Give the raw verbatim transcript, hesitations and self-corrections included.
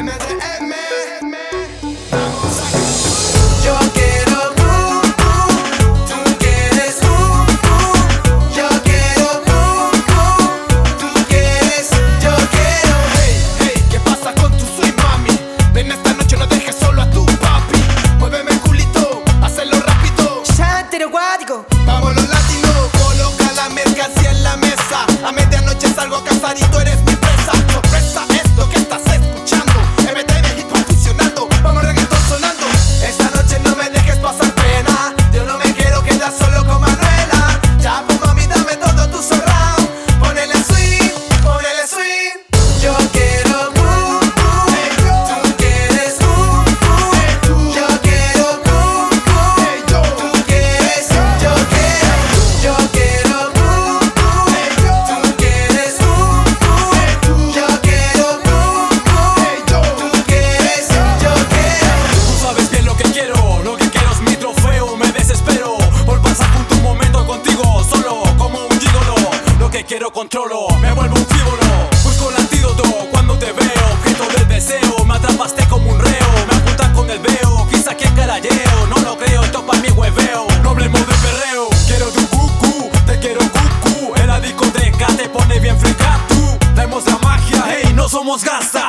M D M. Yo quiero uh, uh, tú quieres uh, uh. Yo quiero uh, uh, tú quieres, yo quiero. Hey, hey, ¿qué pasa con tu sweet mami? Ven esta noche, no dejes solo a tu papi. Muéveme el culito, hazlo rápido. Shantero guático. Vamos los latinos, coloca la mercancía en la mesa. A medianoche salgo a cazar y tú eres mi presa. Sorpresa es lo que estás escuchando. M D M hip hop funcionando, vamos reggaetón sonando. Esta noche no me dejes pasar pena. Yo no me quiero quedar solo con Manuela. Ya pues mami dame todo tu surround. Ponele sweet, ponele sweet. Yo quiero uh, uh, tú quieres uh, uh. Yo quiero uh, uh, tú quieres, yo quiero. Yo quiero uh, uh, tú quieres uh, uh. Yo quiero uh, uh, tú quieres, yo quiero. Tú sabes bien lo que quiero, lo que quiero es mi trofeo. Me desespero por pasar junto un momento contigo, solo como un gigolo. Lo que quiero controlo, me vuelvo un frívolo. Busco el antídoto cuando te veo, objeto del deseo. Me atrapaste como un reo, me apuntan con el veo. Quizá que caralleo, no lo creo, esto pa' mi hueveo. No hablemos de perreo, quiero tu cucú, te quiero cucú. En la discoteca te pone bien fresca tú. Demos la magia, hey, no somos gasta.